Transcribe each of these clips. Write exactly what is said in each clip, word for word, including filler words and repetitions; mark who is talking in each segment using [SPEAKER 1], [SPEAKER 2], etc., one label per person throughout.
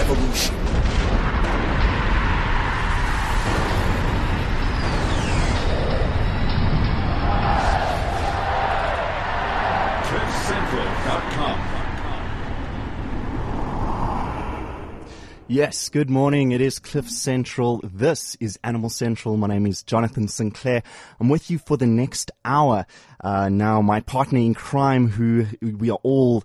[SPEAKER 1] revolution.
[SPEAKER 2] cliff central dot com.
[SPEAKER 3] Yes, good morning. It is Cliff Central. This is Animal Central. My name is Jonathan Sinclair. I'm with you for the next hour. Uh, now, my partner in crime, who we are all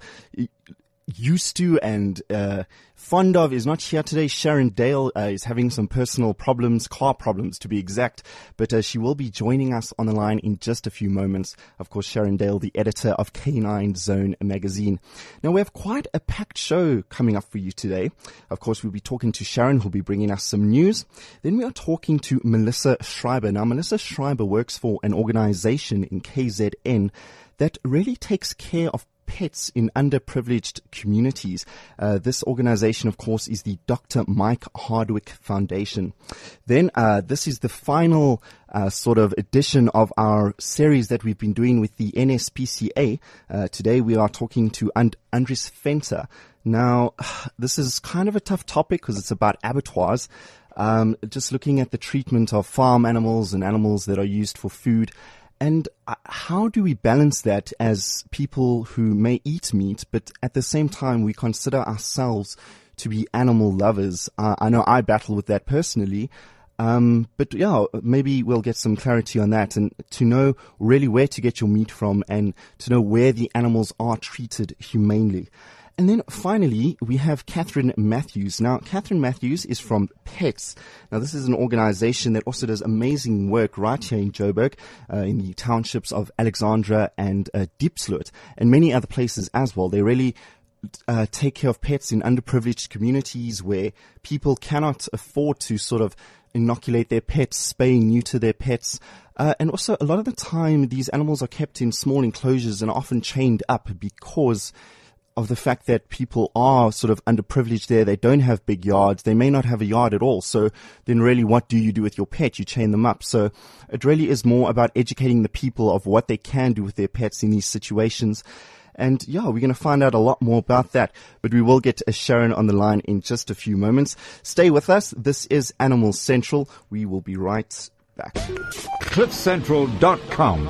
[SPEAKER 3] used to and uh, fond of, is not here today. Sharon Dale uh, is having some personal problems, car problems to be exact, but uh, she will be joining us on the line in just a few moments. Of course, Sharon Dale, the editor of Canine Zone magazine. Now, we have quite a packed show coming up for you today. Of course, we'll be talking to Sharon, who'll be bringing us some news. Then we are talking to Melissa Schreiber. Now, Melissa Schreiber works for an organization in K Z N that really takes care of pets in underprivileged communities. Uh, this organization, of course, is the Doctor Mike Hardwick Foundation. Then uh, this is the final uh, sort of edition of our series that we've been doing with the N S P C A. Uh, today we are talking to And- Andries Venter. Now, this is kind of a tough topic because it's about abattoirs. Um, just looking at the treatment of farm animals and animals that are used for food. And how do we balance that as people who may eat meat, but at the same time we consider ourselves to be animal lovers? Uh, I know I battle with that personally. Um, but yeah, maybe we'll get some clarity on that and to know really where to get your meat from and to know where the animals are treated humanely. And then finally, we have Catherine Matthews. Now, Catherine Matthews is from Pets. Now, this is an organization that also does amazing work right here in Joburg, uh, in the townships of Alexandra and uh, Diepsloot, and many other places as well. They really uh, take care of pets in underprivileged communities where people cannot afford to sort of inoculate their pets, spay and neuter their pets. Uh, and also, a lot of the time, these animals are kept in small enclosures and are often chained up because of the fact that people are sort of underprivileged there. They don't have big yards. They may not have a yard at all. So then really what do you do with your pet? You chain them up. So it really is more about educating the people of what they can do with their pets in these situations. And yeah, we're going to find out a lot more about that. But we will get a Sharon on the line in just a few moments. Stay with us. This is Animal Central. We will be right back.
[SPEAKER 2] cliff central dot com.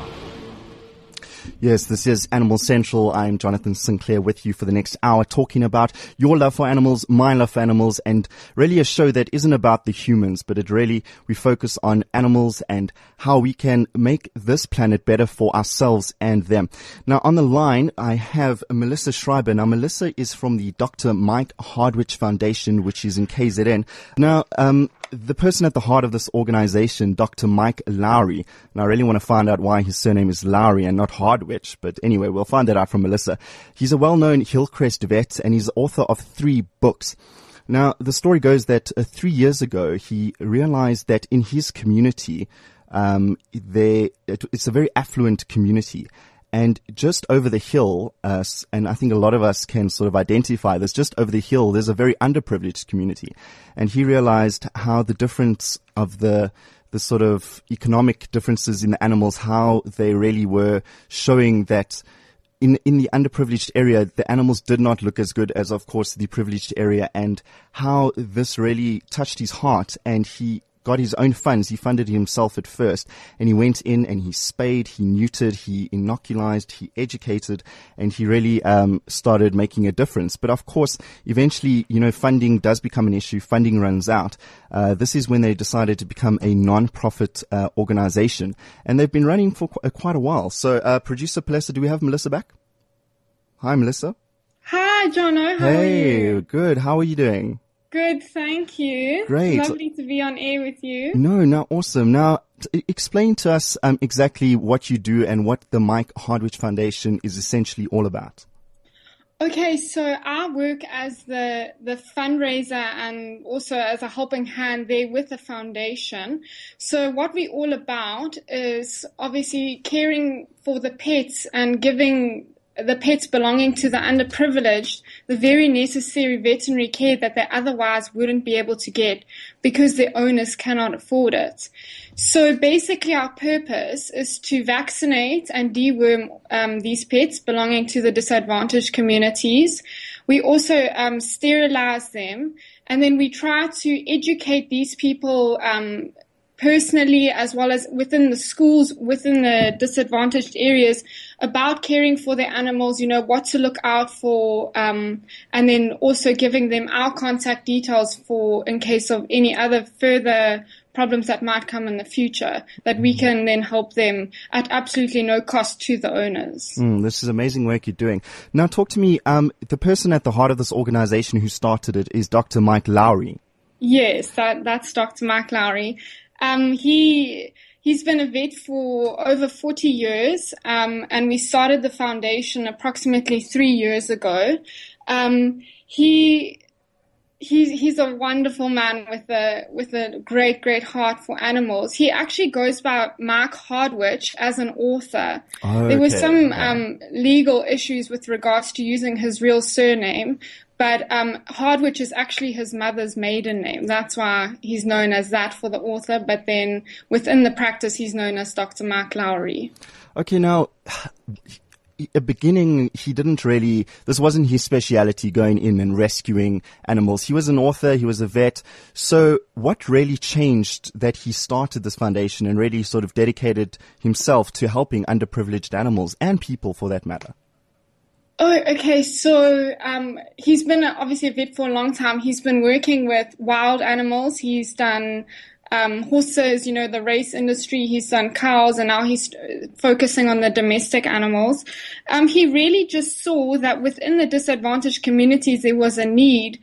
[SPEAKER 3] Yes, this is Animal Central. I'm Jonathan Sinclair with you for the next hour talking about your love for animals, my love for animals, and really a show that isn't about the humans, but it really, we focus on animals and how we can make this planet better for ourselves and them. Now, on the line, I have Melissa Schreiber. Now, Melissa is from the Doctor Mike Hardwick Foundation, which is in K Z N. Now, um, the person at the heart of this organization, Doctor Mike Lowry, and I really want to find out why his surname is Lowry and not Hardwick, but anyway, we'll find that out from Melissa. He's a well-known Hillcrest vet and he's the author of three books. Now, the story goes that uh, three years ago, he realized that in his community, um, they, it, it's a very affluent community. And just over the hill, uh, and I think a lot of us can sort of identify this, just over the hill, there's a very underprivileged community. And he realized how the difference of the, the sort of economic differences in the animals, how they really were showing that in, in the underprivileged area, the animals did not look as good as, of course, the privileged area, and how this really touched his heart. And he got his own funds. He funded it himself at first, and he went in and he spayed, he neutered, he inoculized, he educated, and he really um, started making a difference. But of course, eventually, you know, funding does become an issue. Funding runs out. Uh, this is when they decided to become a non-profit uh, organization, and they've been running for qu- uh, quite a while. So, uh, producer Palesa, do we have Melissa back? Hi, Melissa.
[SPEAKER 4] Hi, Jono. How
[SPEAKER 3] hey,
[SPEAKER 4] are you?
[SPEAKER 3] Good. How are you doing?
[SPEAKER 4] Good, thank you.
[SPEAKER 3] Great.
[SPEAKER 4] Lovely to be on air with you.
[SPEAKER 3] No, no, awesome. Now, t- explain to us um, exactly what you do and what the Mike Hardwick Foundation is essentially all about.
[SPEAKER 4] Okay, so I work as the the fundraiser and also as a helping hand there with the foundation. So what we're all about is obviously caring for the pets and giving the pets belonging to the underprivileged the very necessary veterinary care that they otherwise wouldn't be able to get because their owners cannot afford it. So basically our purpose is to vaccinate and deworm um, these pets belonging to the disadvantaged communities. We also um, sterilize them, and then we try to educate these people um, personally, as well as within the schools, within the disadvantaged areas, about caring for their animals, you know, what to look out for, um, and then also giving them our contact details for in case of any other further problems that might come in the future, that we can then help them at absolutely no cost to the owners.
[SPEAKER 3] Mm, this is amazing work you're doing. Now talk to me, um, the person at the heart of this organization who started it is Doctor Mike Lowry.
[SPEAKER 4] Yes, that, that's Doctor Mike Lowry. Um, he, he's been a vet for over forty years, um, and we started the foundation approximately three years ago. Um, he, he's, he's a wonderful man with a, with a great, great heart for animals. He actually goes by Mark Hardwich as an author.
[SPEAKER 3] Oh,
[SPEAKER 4] there were
[SPEAKER 3] okay.
[SPEAKER 4] some,
[SPEAKER 3] Yeah.
[SPEAKER 4] um, legal issues with regards to using his real surname. But um, Hardwich is actually his mother's maiden name. That's why he's known as that for the author. But then within the practice, he's known as Doctor Mark Lowry.
[SPEAKER 3] Okay, now, at the beginning, he didn't really, this wasn't his speciality, going in and rescuing animals. He was an author, he was a vet. So what really changed that he started this foundation and really sort of dedicated himself to helping underprivileged animals and people for that matter?
[SPEAKER 4] Oh, okay. So um, he's been obviously a vet for a long time. He's been working with wild animals. He's done um, horses, you know, the race industry. He's done cows, and now he's focusing on the domestic animals. Um, he really just saw that within the disadvantaged communities, there was a need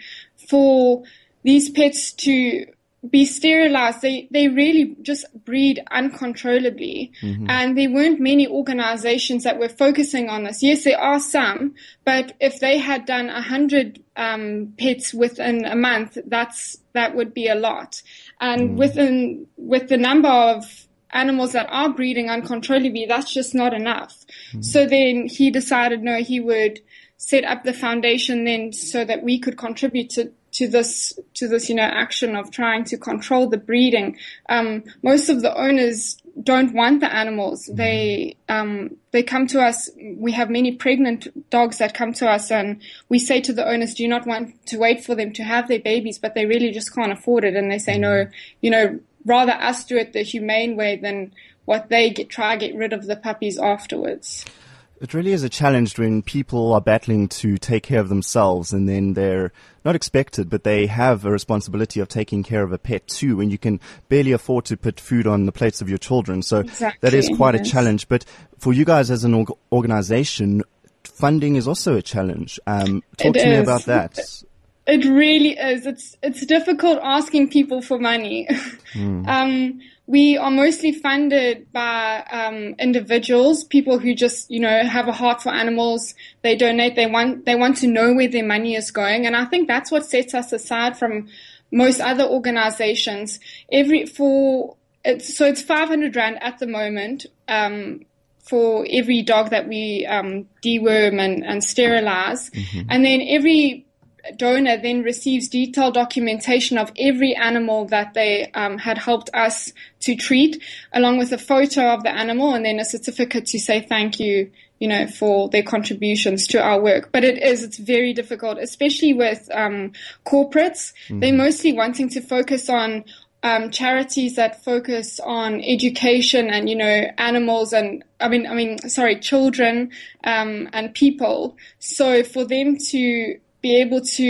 [SPEAKER 4] for these pets to be sterilized. They they really just breed uncontrollably. Mm-hmm. And there weren't many organizations that were focusing on this. Yes, there are some, but if they had done a hundred um pets within a month, that's that would be a lot. And mm. within with the number of animals that are breeding uncontrollably, that's just not enough. Mm. So then he decided no, he would set up the foundation then so that we could contribute to to this, to this, you know, action of trying to control the breeding. Um, most of the owners don't want the animals. They, um, they come to us. We have many pregnant dogs that come to us, and we say to the owners, do you not want to wait for them to have their babies? But they really just can't afford it. And they say, no, you know, rather us do it the humane way than what they get, try get rid of the puppies afterwards.
[SPEAKER 3] It really is a challenge when people are battling to take care of themselves, and then they're not expected, but they have a responsibility of taking care of a pet too, when you can barely afford to put food on the plates of your children. So
[SPEAKER 4] exactly,
[SPEAKER 3] that is quite
[SPEAKER 4] yes.
[SPEAKER 3] a challenge. But for you guys as an org- organization, funding is also a challenge. Um, talk
[SPEAKER 4] it
[SPEAKER 3] to me
[SPEAKER 4] is.
[SPEAKER 3] about that.
[SPEAKER 4] It really is. It's it's difficult asking people for money. Mm. um, we are mostly funded by um, individuals, people who just, you know, have a heart for animals. They donate. They want they want to know where their money is going, and I think that's what sets us aside from most other organizations. Every for it's so it's five hundred rand at the moment. Um, for every dog that we um, deworm and, and sterilize, mm-hmm. and then every donor then receives detailed documentation of every animal that they um, had helped us to treat, along with a photo of the animal and then a certificate to say thank you, you know, for their contributions to our work. But it is, it's very difficult, especially with um, corporates. Mm-hmm. They're mostly wanting to focus on um, charities that focus on education and, you know, animals and, I mean, I mean, sorry, children um, and people. So for them to be able to,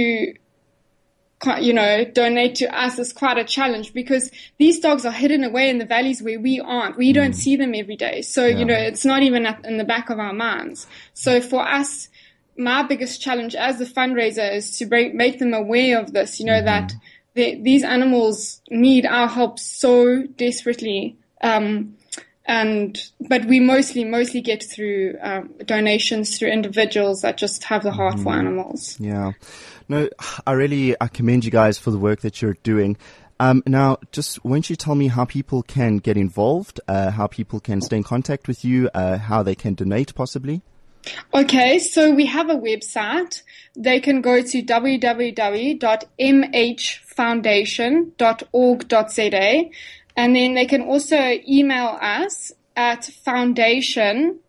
[SPEAKER 4] you know, donate to us is quite a challenge, because these dogs are hidden away in the valleys where we aren't. We mm. don't see them every day. So, yeah. you know, it's not even at, in the back of our minds. So for us, my biggest challenge as a fundraiser is to break, make them aware of this, you know, mm-hmm. that the, these animals need our help so desperately. Um, And, but we mostly, mostly get through, um, donations through individuals that just have the heart mm. for animals.
[SPEAKER 3] Yeah. No, I really, I commend you guys for the work that you're doing. Um, now, just won't you tell me how people can get involved, uh, how people can stay in contact with you, uh, how they can donate possibly?
[SPEAKER 4] Okay, so we have a website. They can go to w w w dot m h foundation dot org dot z a. And then they can also email us at foundation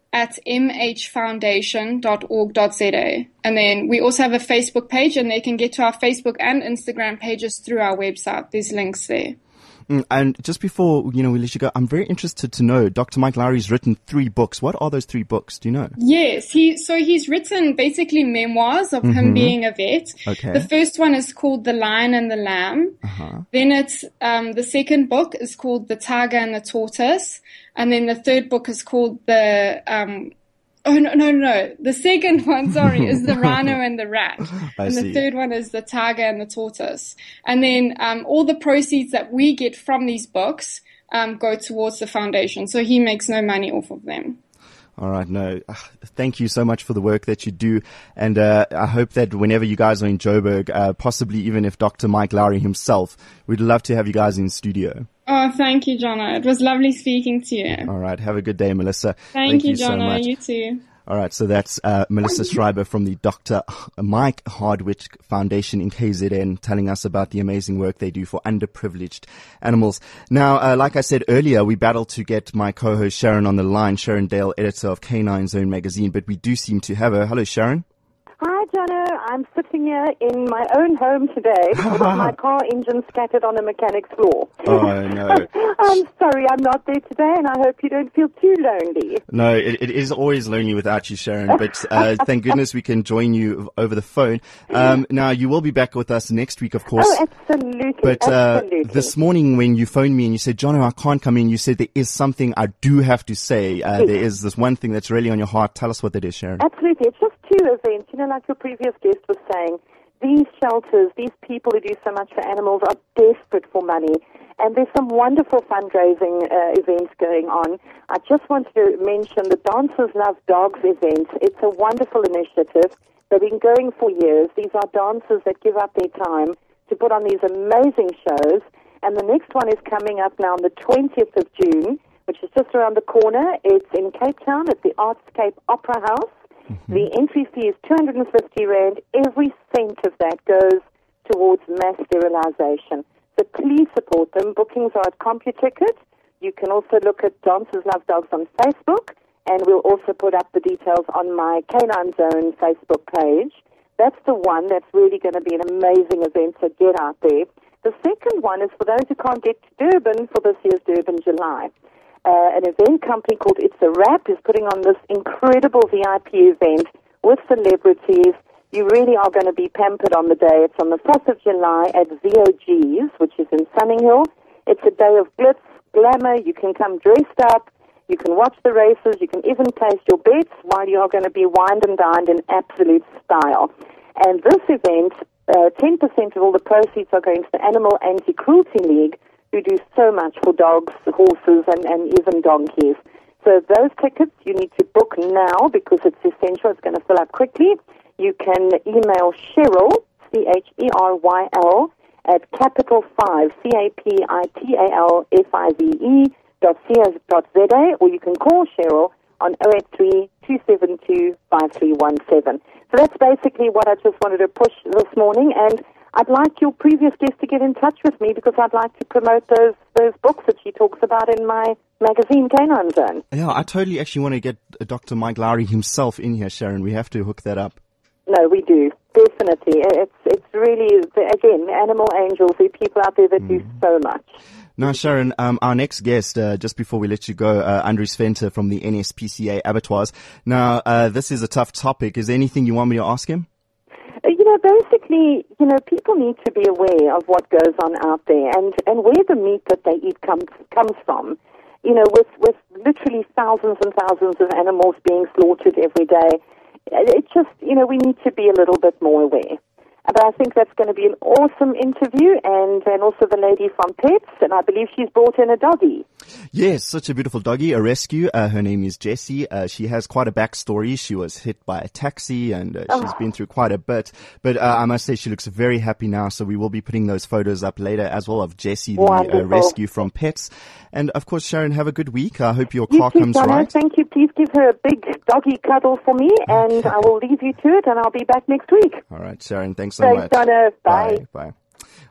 [SPEAKER 4] at m h foundation dot org dot z a. And then we also have a Facebook page, and they can get to our Facebook and Instagram pages through our website. There's links there.
[SPEAKER 3] Mm, and just before, you know, we let you go, I'm very interested to know, Doctor Mike Lowry's written three books. What are those three books? Do you know?
[SPEAKER 4] Yes, he so he's written basically memoirs of
[SPEAKER 3] Mm-hmm.
[SPEAKER 4] him being a vet.
[SPEAKER 3] Okay.
[SPEAKER 4] The first one is called The Lion and the Lamb.
[SPEAKER 3] Uh-huh.
[SPEAKER 4] Then it's um, the second book is called The Tiger and the Tortoise, and then the third book is called the um, Oh, no, no, no. The second one, sorry, is the rhino and the rat.
[SPEAKER 3] I
[SPEAKER 4] and the
[SPEAKER 3] see.
[SPEAKER 4] third one is the tiger and the tortoise. And then um, all the proceeds that we get from these books um, go towards the foundation. So he makes no money off of them.
[SPEAKER 3] All right. No, uh, thank you so much for the work that you do. And uh, I hope that whenever you guys are in Joburg, uh, possibly even if Doctor Mike Lowry himself, we'd love to have you guys in studio.
[SPEAKER 4] Oh, thank you, Jono. It was lovely speaking to you.
[SPEAKER 3] All right. Have a good day, Melissa.
[SPEAKER 4] Thank,
[SPEAKER 3] Thank
[SPEAKER 4] you,
[SPEAKER 3] you so
[SPEAKER 4] Jono.
[SPEAKER 3] much.
[SPEAKER 4] You too.
[SPEAKER 3] All right, so that's uh, Melissa Schreiber from the Doctor Mike Hardwick Foundation in K Z N telling us about the amazing work they do for underprivileged animals. Now, uh, like I said earlier, we battled to get my co-host Sharon on the line, Sharon Dale, editor of Canine Zone magazine, but we do seem to have her. Hello, Sharon.
[SPEAKER 1] Hi, Jono. I'm sitting here in my own home today with my car engine scattered on a mechanic's floor.
[SPEAKER 3] Oh, no.
[SPEAKER 1] I'm sorry I'm not there today, and I hope you don't feel too lonely.
[SPEAKER 3] No, it, it is always lonely without you, Sharon, but uh, thank goodness we can join you over the phone. Um, now, you will be back with us next week, of course.
[SPEAKER 1] Oh, absolutely.
[SPEAKER 3] But uh,
[SPEAKER 1] absolutely.
[SPEAKER 3] this morning when you phoned me and you said, Jono, I can't come in, you said there is something I do have to say. Uh, there is this one thing that's really on your heart. Tell us what that is, Sharon.
[SPEAKER 1] Absolutely. It's just two events. You know, like your previous guest was saying, these shelters, these people who do so much for animals are desperate for money. And there's some wonderful fundraising uh, events going on. I just wanted to mention the Dancers Love Dogs event. It's a wonderful initiative. They've been going for years. These are dancers that give up their time to put on these amazing shows. And the next one is coming up now on the twentieth of June, which is just around the corner. It's in Cape Town at the Artscape Opera House. Mm-hmm. The entry fee is two hundred fifty rand. Every cent of that goes towards mass sterilization. So please support them. Bookings are at CompuTicket. You can also look at Dancers Love Dogs on Facebook, and we'll also put up the details on my Canine Zone Facebook page. That's the one that's really going to be an amazing event, so get out there. The second one is for those who can't get to Durban for this year's Durban July. Uh, an event company called It's a Wrap is putting on this incredible V I P event with celebrities. You really are going to be pampered on the day. It's on the fourth of July at V O G's, which is in Sunninghill. It's a day of glitz, glamour. You can come dressed up. You can watch the races. You can even place your bets while you are going to be wined and dined in absolute style. And this event, uh, ten percent of all the proceeds are going to the Animal Anti-Cruelty League, who do so much for dogs, horses, and, and even donkeys. So those tickets you need to book now because it's essential. It's going to fill up quickly. You can email Cheryl, C H E R Y L, at capital five, C A P I T A L F I V E dot C S dot Z A, or you can call Cheryl on oh eight three, two seven two, five three one seven. So that's basically what I just wanted to push this morning, and I'd like your previous guest to get in touch with me because I'd like to promote those those books that she talks about in my magazine, Canine Zone.
[SPEAKER 3] Yeah, I totally actually want to get Doctor Mike Lowry himself in here, Sharon. We have to hook that up.
[SPEAKER 1] No, we do. Definitely. It's it's really, again, animal angels. There are people out there that mm. do so much.
[SPEAKER 3] Now, Sharon, um, our next guest, uh, just before we let you go, uh, Andries Venter from the N S P C A Abattoirs. Now, uh, this is a tough topic. Is there anything you want me to ask him?
[SPEAKER 1] You know, basically, you know, people need to be aware of what goes on out there and, and where the meat that they eat comes comes from. You know, with, with literally thousands and thousands of animals being slaughtered every day, it's just, you know, we need to be a little bit more aware. But I think that's going to be an awesome interview, and, and also the lady from Pets, and I believe she's brought in a doggy.
[SPEAKER 3] Yes, such a beautiful doggy, a rescue. Uh, her name is Jessie. Uh, she has quite a backstory. She was hit by a taxi, and uh, oh. she's been through quite a bit. But uh, I must say she looks very happy now, so we will be putting those photos up later as well of Jessie, the uh, rescue from Pets. And, of course, Sharon, have a good week. I hope your
[SPEAKER 1] you
[SPEAKER 3] car
[SPEAKER 1] too,
[SPEAKER 3] comes
[SPEAKER 1] Donna.
[SPEAKER 3] right.
[SPEAKER 1] Thank you. Please give her a big doggy cuddle for me, and I will leave you to it, and I'll be back next week.
[SPEAKER 3] All right, Sharon, thanks so
[SPEAKER 1] Thanks,
[SPEAKER 3] much.
[SPEAKER 1] Donna. Bye.
[SPEAKER 3] Bye. Bye.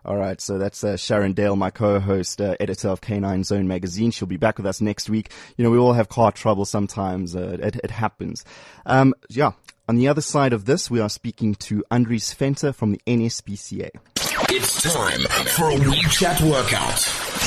[SPEAKER 3] All right, so that's uh, Sharon Dale, my co-host, uh, editor of K nine Zone magazine. She'll be back with us next week. You know, we all have car trouble sometimes. Uh, it, it happens. Um, yeah. On the other side of this, we are speaking to Andries Venter from the N S P C A.
[SPEAKER 5] It's time for a WeChat workout.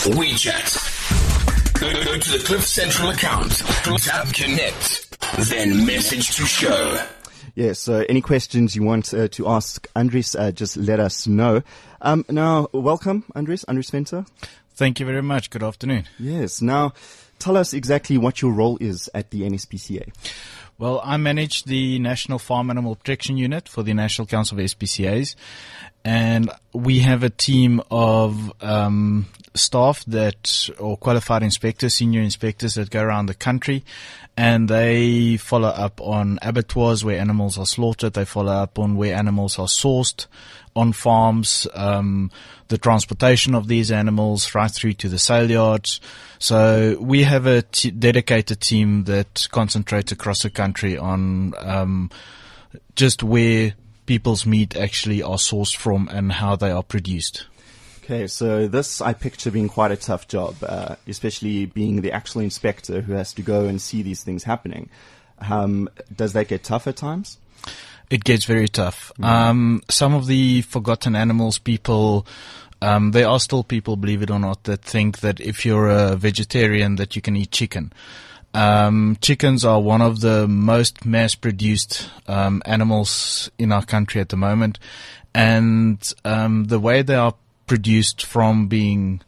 [SPEAKER 5] WeChat. Go, go to the Cliff Central account. Tap connect. Then message to show.
[SPEAKER 3] Yeah, so any questions you want uh, to ask Andries, uh, just let us know. Um, now, welcome, Andries, Andries Venter.
[SPEAKER 6] Thank you very much. Good afternoon.
[SPEAKER 3] Yes. Now, tell us exactly what your role is at the N S P C A.
[SPEAKER 6] Well, I manage the National Farm Animal Protection Unit for the National Council of S P C As, and we have a team of um, staff that, or qualified inspectors, senior inspectors that go around the country, and they follow up on abattoirs where animals are slaughtered. They follow up on where animals are sourced on farms, um, the transportation of these animals right through to the sale yards. So we have a t- dedicated team that concentrates across the country on um, just where people's meat actually are sourced from and how they are produced.
[SPEAKER 3] Okay, so this I picture being quite a tough job, uh, especially being the actual inspector who has to go and see these things happening. Um, does that get tough at times?
[SPEAKER 6] It gets very tough. Mm-hmm. Um, some of the forgotten animals, people, um, there are still people, believe it or not, that think that if you're a vegetarian that you can eat chicken. Um, chickens are one of the most mass-produced um, animals in our country at the moment, and um, the way they are produced from being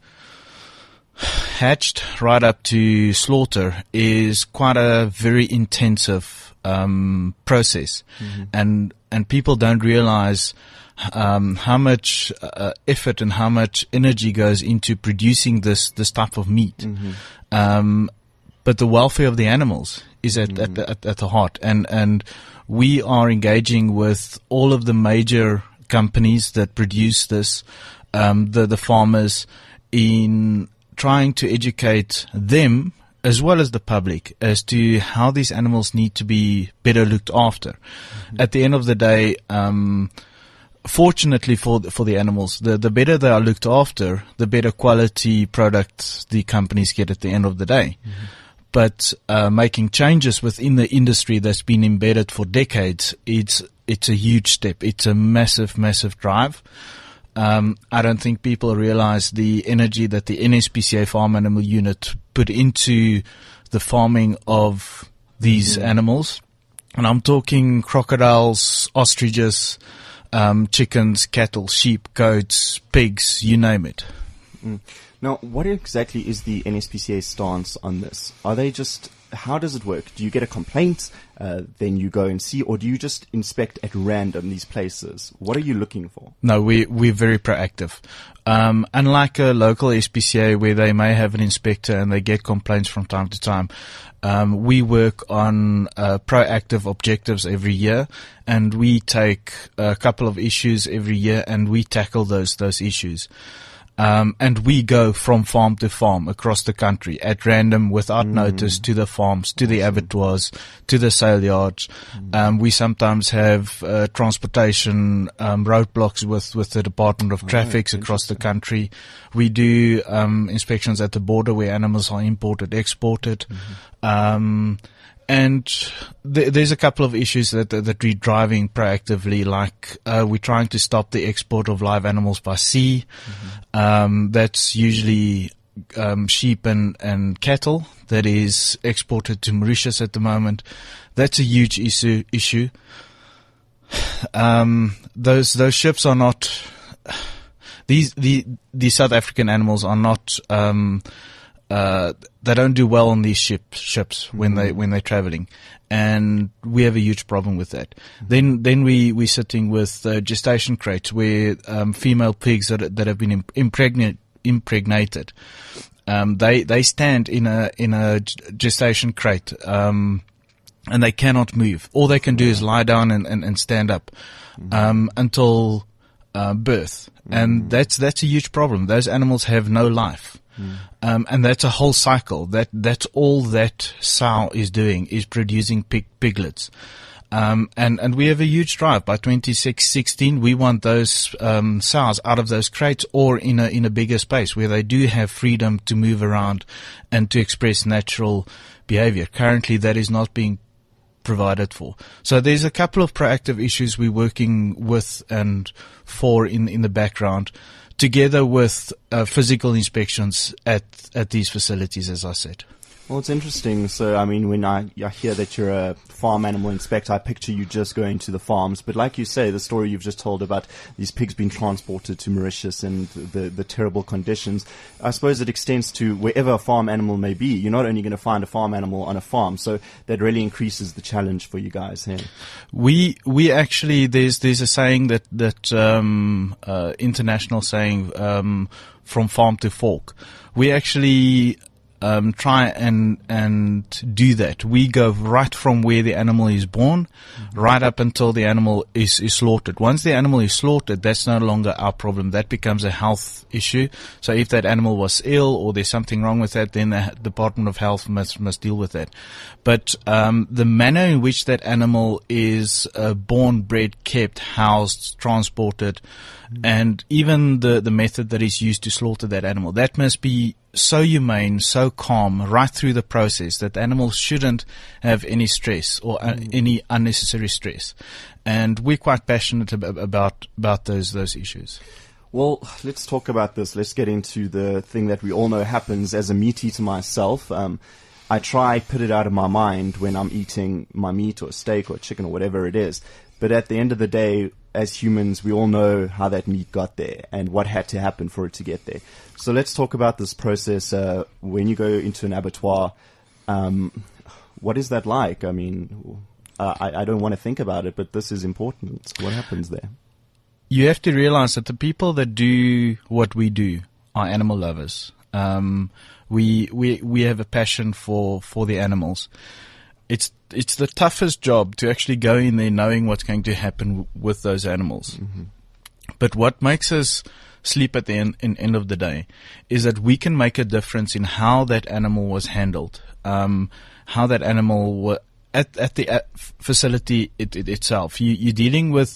[SPEAKER 6] hatched right up to slaughter is quite a very intensive um, process, mm-hmm. and and people don't realize um, how much uh, effort and how much energy goes into producing this this type of meat. Mm-hmm. Um, but the welfare of the animals is at, mm-hmm. at, at at the heart, and and we are engaging with all of the major companies that produce this, um, the the farmers, in trying to educate them as well as the public as to how these animals need to be better looked after. Mm-hmm. At the end of the day, um, fortunately for the, for the animals, the, the better they are looked after, the better quality products the companies get at the end of the day. Mm-hmm. But uh, making changes within the industry that's been embedded for decades, it's it's a huge step. It's a massive, massive drive. Um, I don't think people realize the energy that the N S P C A Farm Animal Unit put into the farming of these mm-hmm. animals. And I'm talking crocodiles, ostriches, um, chickens, cattle, sheep, goats, pigs, you name it.
[SPEAKER 3] Mm. Now, what exactly is the N S P C A stance on this? Are they just, how does it work? Do you get a complaint, uh, then you go and see, or do you just inspect at random these places? What are you looking for?
[SPEAKER 6] No, we, we're very proactive. Um, unlike a local S P C A where they may have an inspector and they get complaints from time to time, um, we work on uh, proactive objectives every year, and we take a couple of issues every year and we tackle those those issues. Um, and we go from farm to farm across the country at random, without mm. notice, to the farms, to the abattoirs, to the sale yards. Mm. Um, we sometimes have uh, transportation um, roadblocks with, with the Department of Traffic oh, across the country. We do um, inspections at the border where animals are imported, exported. Mm-hmm. Um, And th- there's a couple of issues that that we're driving proactively, like uh, we're trying to stop the export of live animals by sea. Mm-hmm. Um, that's usually um, sheep and, and cattle that is exported to Mauritius at the moment. That's a huge issue. issue. Um, those those ships are not these the these South African animals are not. Um, Uh, they don't do well on these ship, ships when they when they're traveling, and we have a huge problem with that. Mm-hmm. Then then we we sitting with uh, gestation crates where um, female pigs that that have been impregnate, impregnated, um, they they stand in a in a gestation crate, um, and they cannot move. All they can do is lie down and, and, and stand up mm-hmm. um, until uh, birth, mm-hmm. and that's that's a huge problem. Those animals have no life. Mm. Um, and that's a whole cycle. That that's all that sow is doing, is producing pig, piglets. Um, and, and we have a huge drive. By twenty sixteen, we want those um, sows out of those crates or in a in a bigger space where they do have freedom to move around and to express natural behavior. Currently, that is not being provided for. So there's a couple of proactive issues we're working with and for in in the background, together with uh, physical inspections at at these facilities, as I said.
[SPEAKER 3] Well, it's interesting. So, I mean, when I, I hear that you're a farm animal inspector, I picture you just going to the farms. But like you say, the story you've just told about these pigs being transported to Mauritius and the, the terrible conditions, I suppose it extends to wherever a farm animal may be. You're not only going to find a farm animal on a farm, so that really increases the challenge for you guys here.
[SPEAKER 6] We we actually, there's there's a saying that, that um, uh, international saying, um, from farm to fork. We actually Um, try and and do that. We go right from where the animal is born, mm-hmm. right up until the animal is, is slaughtered. Once the animal is slaughtered, that's no longer our problem. That becomes a health issue. So if that animal was ill or there's something wrong with that, then the Department of Health must must deal with that. But um, the manner in which that animal is uh, born, bred, kept, housed, transported, mm-hmm. and even the, the method that is used to slaughter that animal, that must be so humane, so calm, right through the process that animals shouldn't have any stress or uh, mm. any unnecessary stress. And we're quite passionate ab- about about those those issues.
[SPEAKER 3] Well, let's talk about this. Let's get into the thing that we all know happens. As a meat eater myself, um, I try put it out of my mind when I'm eating my meat or steak or chicken or whatever it is. But at the end of the day, as humans, we all know how that meat got there and what had to happen for it to get there. So let's talk about this process. Uh, when you go into an abattoir, um, what is that like? I mean, uh, I, I don't want to think about it, but this is important. What happens there?
[SPEAKER 6] You have to realize that the people that do what we do are animal lovers. Um, we we we have a passion for, for the animals. It's it's the toughest job to actually go in there knowing what's going to happen w- with those animals. Mm-hmm. But what makes us sleep at the end, in, end of the day is that we can make a difference in how that animal was handled, um, how that animal was at at the at facility it, it itself. You, you're dealing with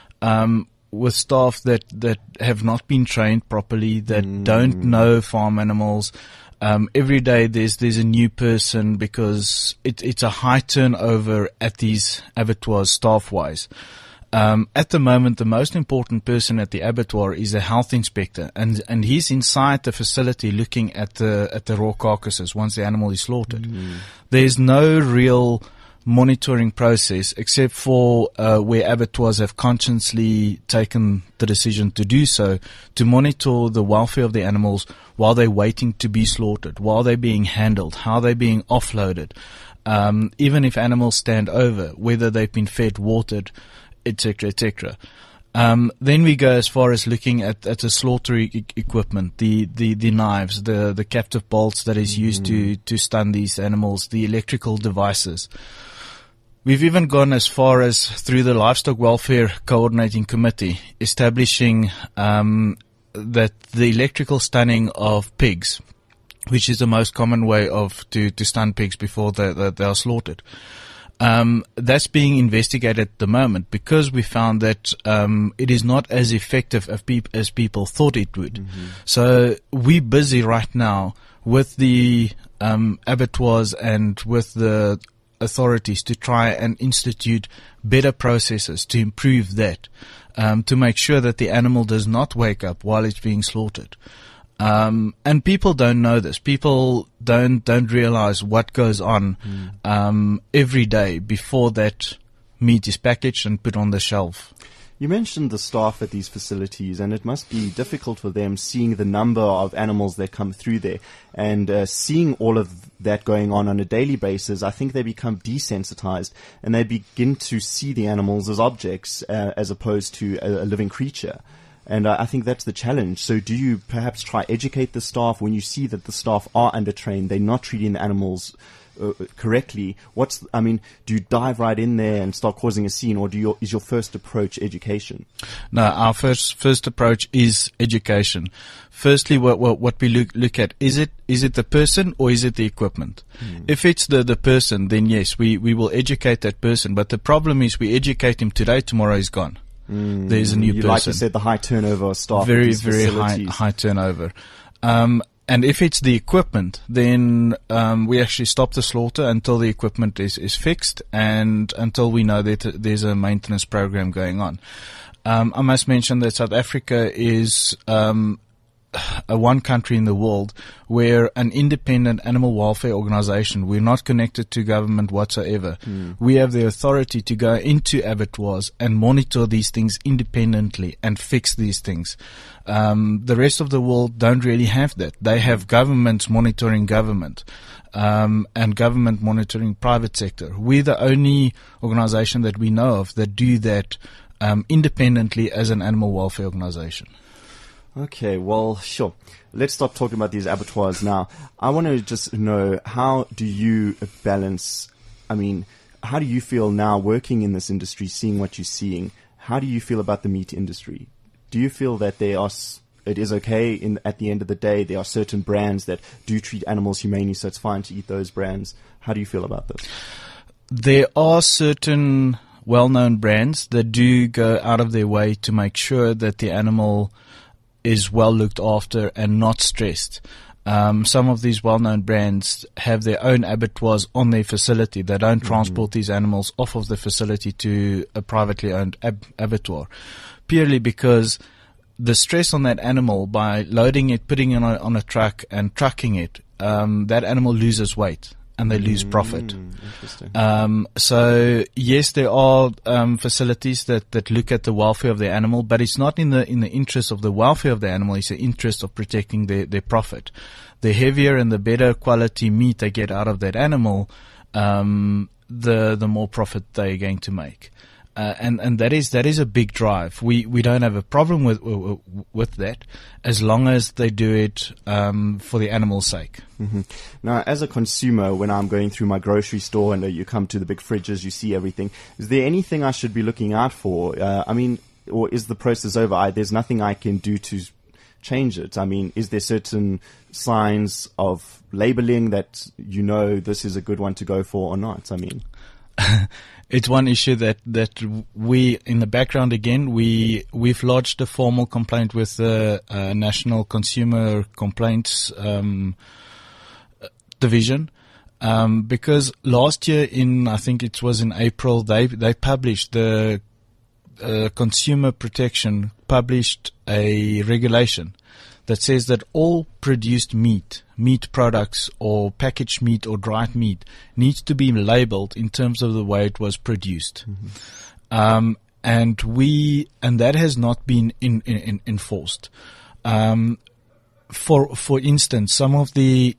[SPEAKER 6] um, with staff that, that have not been trained properly, that mm. don't know farm animals. Um, every day there's there's a new person because it, it's a high turnover at these abattoirs staff-wise. Um, at the moment, the most important person at the abattoir is a health inspector, and and he's inside the facility looking at the at the raw carcasses once the animal is slaughtered. Mm. There's no real monitoring process except for uh, where abattoirs have consciously taken the decision to do so, to monitor the welfare of the animals while they're waiting to be slaughtered, while they're being handled, how they're being offloaded, um, even if animals stand over, whether they've been fed, watered, et cetera, et cetera. Um, then we go as far as looking at, at the slaughter e- equipment, the, the, the knives, the, the captive bolts that is used mm. to, to stun these animals, the electrical devices. We've even gone as far as, through the Livestock Welfare Coordinating Committee, establishing um, that the electrical stunning of pigs, which is the most common way of to, to stun pigs before they, they, they are slaughtered, Um, that's being investigated at the moment because we found that um, it is not as effective as, peop- as people thought it would. Mm-hmm. So we're busy right now with the um, abattoirs and with the authorities to try and institute better processes to improve that, um, to make sure that the animal does not wake up while it's being slaughtered. Um, and people don't know this. People don't don't realize what goes on mm. um, every day before that meat is packaged and put on the shelf.
[SPEAKER 3] You mentioned the staff at these facilities, and it must be difficult for them seeing the number of animals that come through there and uh, seeing all of that going on on a daily basis. I think they become desensitized and they begin to see the animals as objects uh, as opposed to a, a living creature. And uh, I think that's the challenge. So do you perhaps try educate the staff when you see that the staff are undertrained, they're not treating the animals uh, correctly, what's, I mean, do you dive right in there and start causing a scene, or do you, is your first approach education?
[SPEAKER 6] No, our first first approach is education. Firstly, what what, what we look look at, is it is it the person or is it the equipment? Mm. If it's the, the person, then yes, we, we will educate that person. But the problem is we educate him today, tomorrow he's gone. Mm. There's a new
[SPEAKER 3] you
[SPEAKER 6] person.
[SPEAKER 3] Like you said, the high turnover of staff.
[SPEAKER 6] Very, very high, high turnover. Um, and if it's the equipment, then um, we actually stop the slaughter until the equipment is, is fixed and until we know that there's a maintenance program going on. Um, I must mention that South Africa is um, a one country in the world where an independent animal welfare organization, we're not connected to government whatsoever. Mm. We have the authority to go into abattoirs and monitor these things independently and fix these things. Um, the rest of the world don't really have that. They have governments monitoring government, um, and government monitoring private sector. We're the only organization that we know of that do that um, independently as an animal welfare organization.
[SPEAKER 3] Okay, well, sure. Let's stop talking about these abattoirs now. I want to just know, how do you balance, I mean, how do you feel now working in this industry, seeing what you're seeing? How do you feel about the meat industry? Do you feel that they are, it is okay in, at the end of the day, there are certain brands that do treat animals humanely, so it's fine to eat those brands? How do you feel about this?
[SPEAKER 6] There are certain well-known brands that do go out of their way to make sure that the animal is well looked after and not stressed. Um, some of these well-known brands have their own abattoirs on their facility. They don't mm-hmm. transport these animals off of the facility to a privately owned ab- abattoir, purely because the stress on that animal by loading it, putting it on a, on a truck and trucking it, um, that animal loses weight and they lose profit.
[SPEAKER 3] Mm, interesting.
[SPEAKER 6] Um, so yes, there are um, facilities that, that look at the welfare of the animal, but it's not in the in the interest of the welfare of the animal. It's the interest of protecting their, their profit. The heavier and the better quality meat they get out of that animal, um, the the more profit they're going to make. Uh, and, and that is, that is a big drive. We, we don't have a problem with, with, with that as long as they do it, um, for the animal's sake.
[SPEAKER 3] Mm-hmm. Now, as a consumer, when I'm going through my grocery store and uh, you come to the big fridges, you see everything. Is there anything I should be looking out for? Uh, I mean, or is the process over? I, there's nothing I can do to change it. I mean, is there certain signs of labeling that you know this is a good one to go for or not? I mean,
[SPEAKER 6] it's one issue that, that we, in the background again, we, we've lodged a formal complaint with the uh, National Consumer Complaints um, Division, um, because last year in, I think it was in April, they, they published the uh, Consumer Protection published a regulation that says that all produced meat, meat products or packaged meat or dried meat needs to be labeled in terms of the way it was produced. Mm-hmm. Um, and we, and that has not been in, in, in enforced. Um, for, for instance, some of the,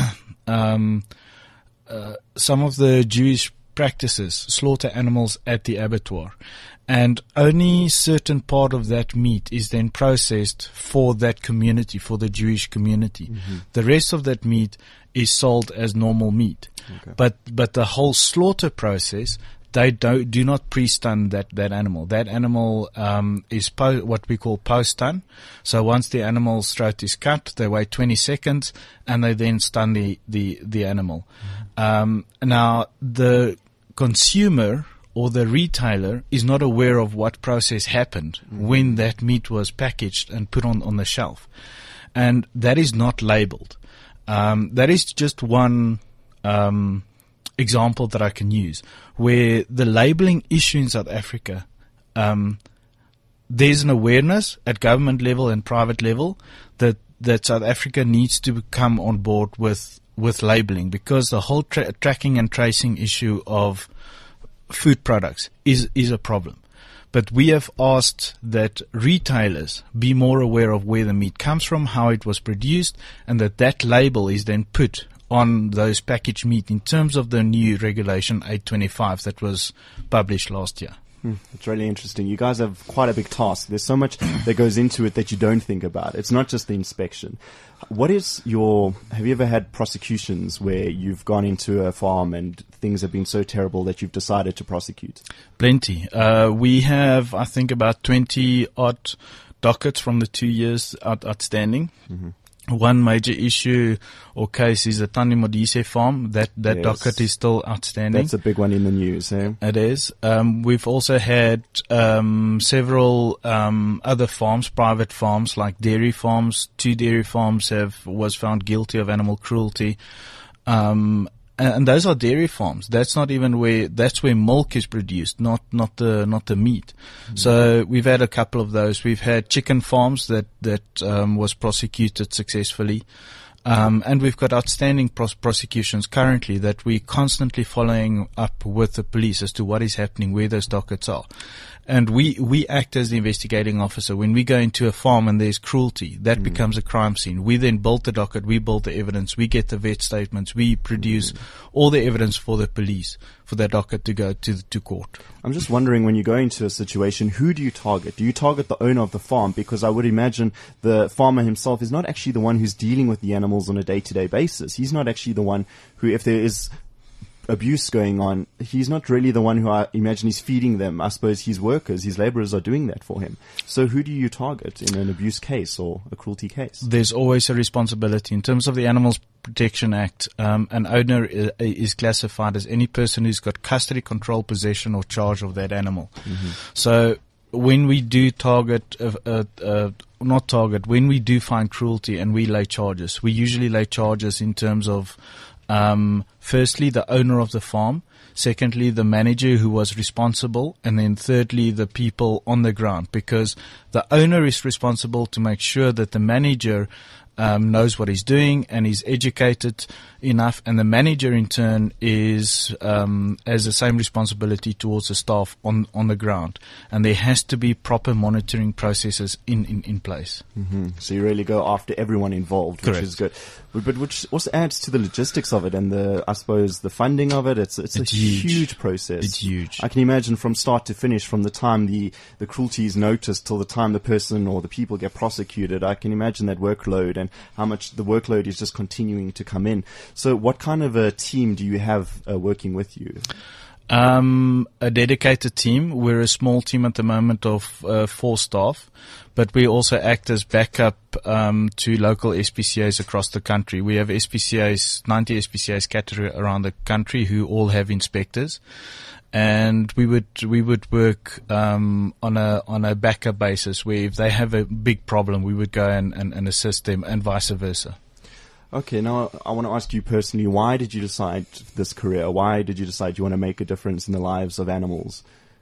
[SPEAKER 6] um, uh, some of the Jewish practices slaughter animals at the abattoir. And only certain part of that meat is then processed for that community, for the Jewish community. Mm-hmm. The rest of that meat is sold as normal meat. Okay. But but the whole slaughter process, they don't do not pre-stun that, that animal. That animal um, is po- what we call post-stun. So once the animal's throat is cut, they wait twenty seconds and they then stun the the the animal. Mm-hmm. Um, now the consumer or the retailer is not aware of what process happened mm-hmm. when that meat was packaged and put on, on the shelf. And that is not labeled. Um, that is just one um, example that I can use, where the labeling issue in South Africa, um, there's an awareness at government level and private level that, that South Africa needs to come on board with, with labeling, because the whole tra- tracking and tracing issue of food products is is a problem. But we have asked that retailers be more aware of where the meat comes from, how it was produced, and that that label is then put on those packaged meat in terms of the new regulation eight twenty-five that was published last year.
[SPEAKER 3] It's really interesting. You guys have quite a big task. There's so much that goes into it that you don't think about. It's not just the inspection. What is your, have you ever had prosecutions where you've gone into a farm and things have been so terrible that you've decided to prosecute?
[SPEAKER 6] Plenty. Uh, we have, I think, about twenty odd dockets from the two years out, outstanding. Mm-hmm. One major issue or case is the Tandi Modise farm. That that yes. docket is still outstanding.
[SPEAKER 3] That's a big one in the news, eh?
[SPEAKER 6] It is. Um, we've also had um, several um, other farms, private farms like dairy farms. Two dairy farms have was found guilty of animal cruelty. Um, And, and those are dairy farms. That's not even where, that's where milk is produced, not, not the, not the meat. Mm-hmm. So we've had a couple of those. We've had chicken farms that, that, um, was prosecuted successfully. Um, and we've got outstanding pros- prosecutions currently that we're constantly following up with the police as to what is happening, where those dockets are. And we, we act as the investigating officer. When we go into a farm and there's cruelty, that mm. becomes a crime scene. We then build the docket, we build the evidence, we get the vet statements, we produce mm. all the evidence for the police, for that docket to go to, to court.
[SPEAKER 3] I'm just wondering, when you go into a situation, who do you target? Do you target the owner of the farm? Because I would imagine the farmer himself is not actually the one who's dealing with the animals on a day-to-day basis. He's not actually the one who, if there is abuse going on, he's not really the one who I imagine is feeding them. I suppose his workers, his laborers are doing that for him. So who do you target in an abuse case or a cruelty case?
[SPEAKER 6] There's always a responsibility. In terms of the Animals Protection Act, um, an owner is, is classified as any person who's got custody, control, possession or charge of that animal. Mm-hmm. So when we do target, uh, uh, uh, not target, when we do find cruelty and we lay charges, we usually lay charges in terms of Um, firstly, the owner of the farm. Secondly, the manager who was responsible. And then thirdly, the people on the ground, because the owner is responsible to make sure that the manager um, knows what he's doing and is educated enough. And the manager in turn is, um, has the same responsibility towards the staff on, on the ground. And there has to be proper monitoring processes in, in, in place.
[SPEAKER 3] Mm-hmm. So you really go after everyone involved, which
[SPEAKER 6] Correct.
[SPEAKER 3] is good. But which also adds to the logistics of it and the, I suppose, the funding of it. It's it's, it's a huge. huge process.
[SPEAKER 6] It's huge.
[SPEAKER 3] I can imagine from start to finish, from the time the, the cruelty is noticed till the time the person or the people get prosecuted. I can imagine that workload and how much the workload is just continuing to come in. So what kind of a team do you have uh, working with you?
[SPEAKER 6] Um, a dedicated team. We're a small team at the moment of uh, four staff, but we also act as backup um, to local S P C As across the country. We have S P C As, ninety S P C As scattered around the country who all have inspectors, and we would we would work um, on a on a backup basis where if they have a big problem, we would go and, and, and assist them, and vice versa.
[SPEAKER 3] Okay, now I want to ask you personally, why did you decide this career? Why did you decide you want to make a difference in the lives of animals?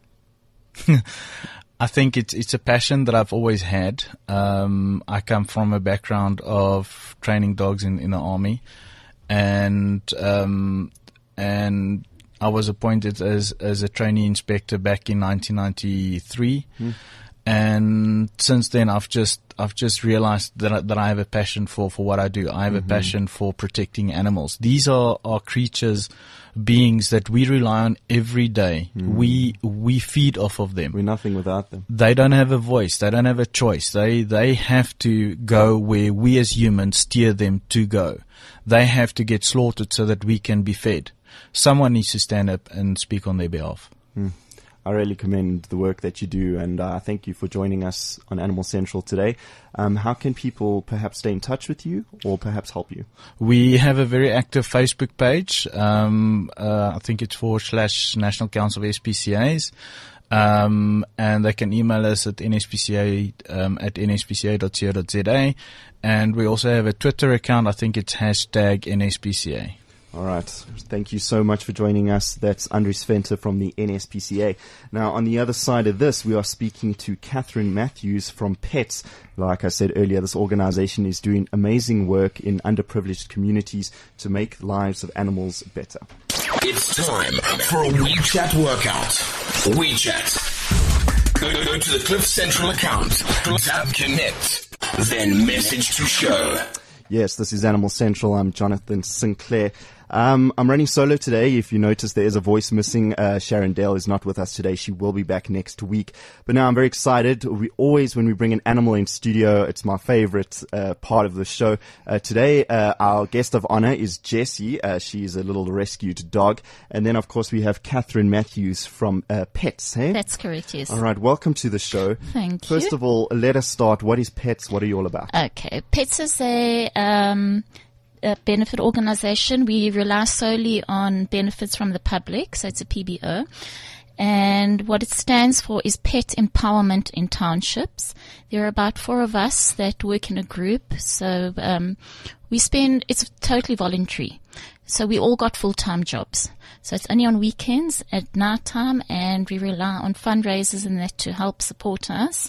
[SPEAKER 6] I think it's it's a passion that I've always had. Um, I come from a background of training dogs in, in the army, and um, and I was appointed as as a trainee inspector back in nineteen ninety-three. Hmm. And since then, I've just I've just realized that I, that I have a passion for, for what I do. I have mm-hmm. a passion for protecting animals. These are, are creatures, beings that we rely on every day. Mm. We we feed off of them.
[SPEAKER 3] We're nothing without them.
[SPEAKER 6] They don't have a voice. They don't have a choice. They they have to go where we as humans steer them to go. They have to get slaughtered so that we can be fed. Someone needs to stand up and speak on their behalf.
[SPEAKER 3] Mm. I really commend the work that you do, and uh, thank you for joining us on Animal Central today. Um, how can people perhaps stay in touch with you or perhaps help you?
[SPEAKER 6] We have a very active Facebook page. Um, uh, I think it's forward slash National Council of S P C As. Um, and they can email us at N S P C A, um, at N S P C A dot co dot Z A. And we also have a Twitter account. I think it's hashtag N S P C A.
[SPEAKER 3] All right. Thank you so much for joining us. That's Andries Venter from the N S P C A. Now, on the other side of this, we are speaking to Catherine Matthews from PETS. Like I said earlier, this organization is doing amazing work in underprivileged communities to make the lives of animals better.
[SPEAKER 5] It's time for a WeChat workout. WeChat. Go, go to the Cliff Central account, tap connect, then message to show.
[SPEAKER 3] Yes, this is Animal Central. I'm Jonathan Sinclair. Um, I'm running solo today. If you notice, there is a voice missing. Uh, Sharon Dale is not with us today. She will be back next week. But now I'm very excited. We always, when we bring an animal in studio, it's my favorite uh, part of the show. Uh, today, uh, our guest of honor is Jessie. Uh, she's a little rescued dog. And then, of course, we have Catherine Matthews from uh, Pets. Hey?
[SPEAKER 7] That's correct, yes.
[SPEAKER 3] All right. Welcome to the show.
[SPEAKER 7] Thank
[SPEAKER 3] First
[SPEAKER 7] you.
[SPEAKER 3] First of all, let us start. What is Pets? What are you all about?
[SPEAKER 7] Okay. Pets is a... Um, a benefit organization. We rely solely on benefits from the public, so it's a P B O. And what it stands for is Pet Empowerment in Townships. There are about four of us that work in a group. So um, we spend, it's totally voluntary. So we all got full-time jobs. So it's only on weekends at night time, and we rely on fundraisers and that to help support us.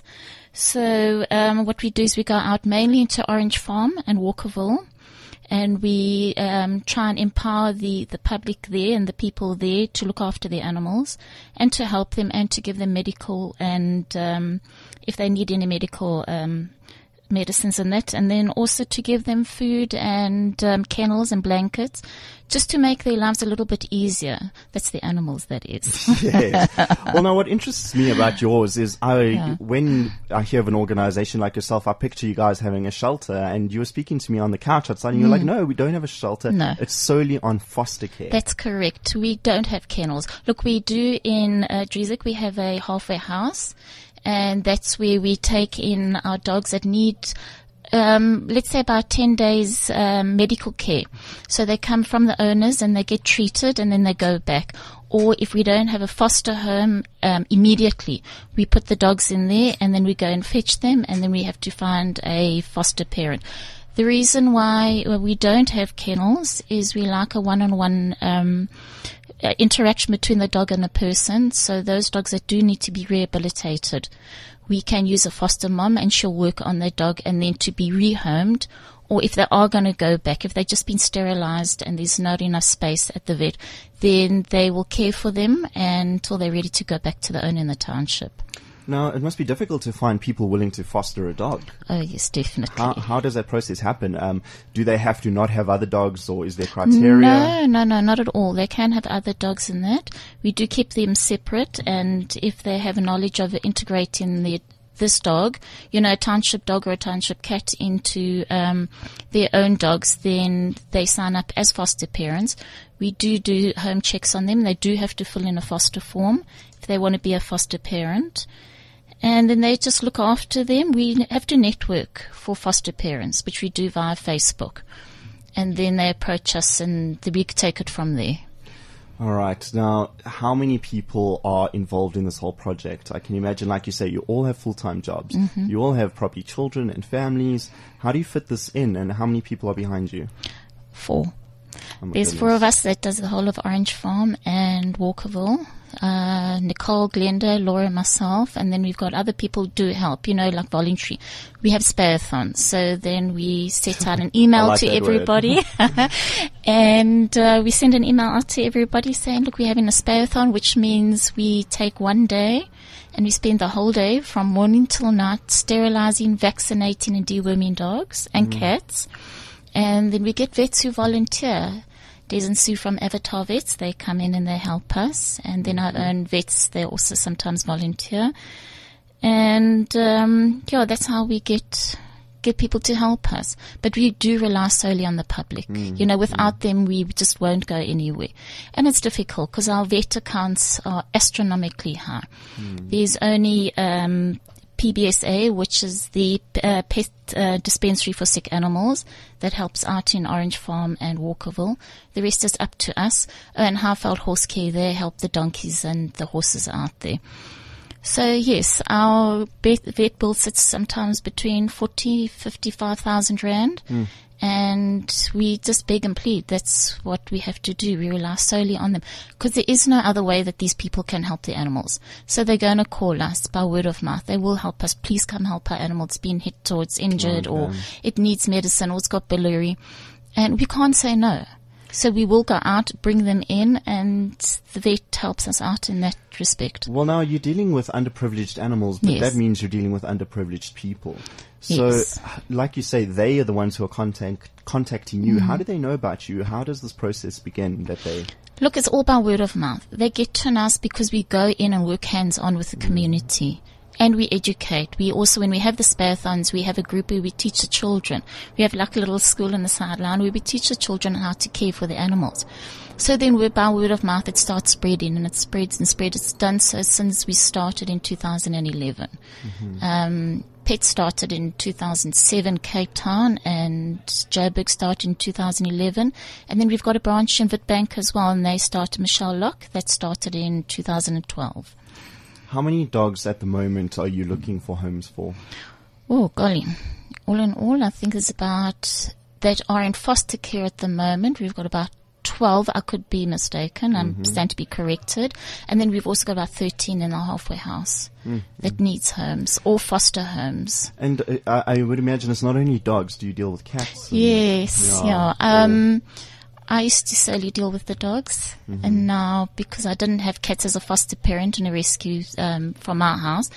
[SPEAKER 7] So um, what we do is we go out mainly into Orange Farm and Walkerville, and we um, try and empower the, the public there and the people there to look after their animals and to help them and to give them medical and um, if they need any medical um, medicines and that, and then also to give them food and um, kennels and blankets just to make their lives a little bit easier. That's the animals, that is.
[SPEAKER 3] Yes. Well, now what interests me about yours is I,
[SPEAKER 7] Yeah.
[SPEAKER 3] when I hear of an organization like yourself, I picture you guys having a shelter, and you were speaking to me on the couch outside and you're like, no, we don't have a shelter.
[SPEAKER 7] No.
[SPEAKER 3] It's solely on foster care.
[SPEAKER 7] That's correct. We don't have kennels. Look, we do in uh, Driesik, we have a halfway house, and that's where we take in our dogs that need, um, let's say about ten days um, medical care. So they come from the owners and they get treated and then they go back. Or if we don't have a foster home um, immediately, we put the dogs in there and then we go and fetch them, and then we have to find a foster parent. The reason why we don't have kennels is we like a one-on-one um, uh, interaction between the dog and a person. So those dogs that do need to be rehabilitated, we can use a foster mom and she'll work on their dog and then to be rehomed. Or if they are going to go back, if they've just been sterilized and there's not enough space at the vet, then they will care for them until they're ready to go back to the owner in the township.
[SPEAKER 3] Now, it must be difficult to find people willing to foster a dog.
[SPEAKER 7] Oh, yes, definitely.
[SPEAKER 3] How, how does that process happen? Um, do they have to not have other dogs, or is there criteria?
[SPEAKER 7] No, no, no, not at all. They can have other dogs in that. We do keep them separate, and if they have a knowledge of integrating the this dog, you know, a township dog or a township cat into um, their own dogs, then they sign up as foster parents. We do do home checks on them. They do have to fill in a foster form if they want to be a foster parent. And then they just look after them. We have to network for foster parents, which we do via Facebook. And then they approach us and we take it from there.
[SPEAKER 3] All right. Now, how many people are involved in this whole project? I can imagine, like you say, you all have full-time jobs.
[SPEAKER 7] Mm-hmm.
[SPEAKER 3] You all have probably children and families. How do you fit this in, and how many people are behind you?
[SPEAKER 7] Four.
[SPEAKER 3] Oh my
[SPEAKER 7] There's
[SPEAKER 3] goodness.
[SPEAKER 7] four of us that does the whole of Orange Farm and Walkerville. Uh, Nicole, Glenda, Laura, myself, and then we've got other people who do help, you know, like voluntary. We have spareathons, so then we set out an email
[SPEAKER 3] like
[SPEAKER 7] to
[SPEAKER 3] that
[SPEAKER 7] everybody, and uh, we send an email out to everybody saying, look, we're having a spareathon, which means we take one day and we spend the whole day from morning till night sterilizing, vaccinating, and deworming dogs and
[SPEAKER 3] Mm.
[SPEAKER 7] cats, and then we get vets who volunteer. Des and Sue from Avatar Vets, they come in and they help us. And then our own vets, they also sometimes volunteer. And, um, yeah, that's how we get, get people to help us. But we do rely solely on the public.
[SPEAKER 3] Mm,
[SPEAKER 7] you know, without mm. them, we just won't go anywhere. And it's difficult because our vet accounts are astronomically high. Mm. There's only, um, P B S A, which is the uh, pet uh, dispensary for sick animals that helps out in Orange Farm and Walkerville. The rest is up to us. Oh, and Highveld Horse Care, they help the donkeys and the horses out there. So yes, our vet, vet bill sits sometimes between forty, fifty-five thousand rand. Mm. And we just beg and plead. That's what we have to do. We rely solely on them because there is no other way that these people can help the animals. So they're going to call us by word of mouth. They will help us. Please come help our animal. It's been hit or it's injured
[SPEAKER 3] Okay.
[SPEAKER 7] or it needs medicine or it's got biliary. And we can't say no. So we will go out, bring them in, and the vet helps us out in that respect.
[SPEAKER 3] Well, now you're dealing with underprivileged animals, but
[SPEAKER 7] Yes.
[SPEAKER 3] that means you're dealing with underprivileged people. So,
[SPEAKER 7] Yes.
[SPEAKER 3] like you say, they are the ones who are contact, contacting you. How do they know about you? How does this process begin that they...
[SPEAKER 7] Look, it's all by word of mouth. They get to know us because we go in and work hands-on with the community. And we educate. We also, when we have the spareathons, we have a group where we teach the children. We have like a little school in the sideline where we teach the children how to care for the animals. So then we're by word of mouth, it starts spreading, and it spreads and spreads. It's done so since we started in two thousand eleven. Mm-hmm. Um, Pet started in two thousand seven, Cape Town, and Joburg started in two thousand eleven. And then we've got a branch in Witbank as well, and they started, Michelle Locke, that started in two thousand twelve.
[SPEAKER 3] How many dogs at the moment are you looking for homes for?
[SPEAKER 7] Oh, golly. All in all, I think there's about, that are in foster care at the moment, we've got about twelve. I could be mistaken. I
[SPEAKER 3] Mm-hmm.
[SPEAKER 7] stand to be corrected. And then we've also got about thirteen in our halfway house
[SPEAKER 3] Mm-hmm.
[SPEAKER 7] that needs homes or foster homes.
[SPEAKER 3] And uh, I, I would imagine it's not only dogs. Do you deal with cats? and-
[SPEAKER 7] Yes,
[SPEAKER 3] Yeah,
[SPEAKER 7] yeah. Um, I used to solely deal with the dogs,
[SPEAKER 3] Mm-hmm.
[SPEAKER 7] and now because I didn't have cats as a foster parent in a rescue um, from our house,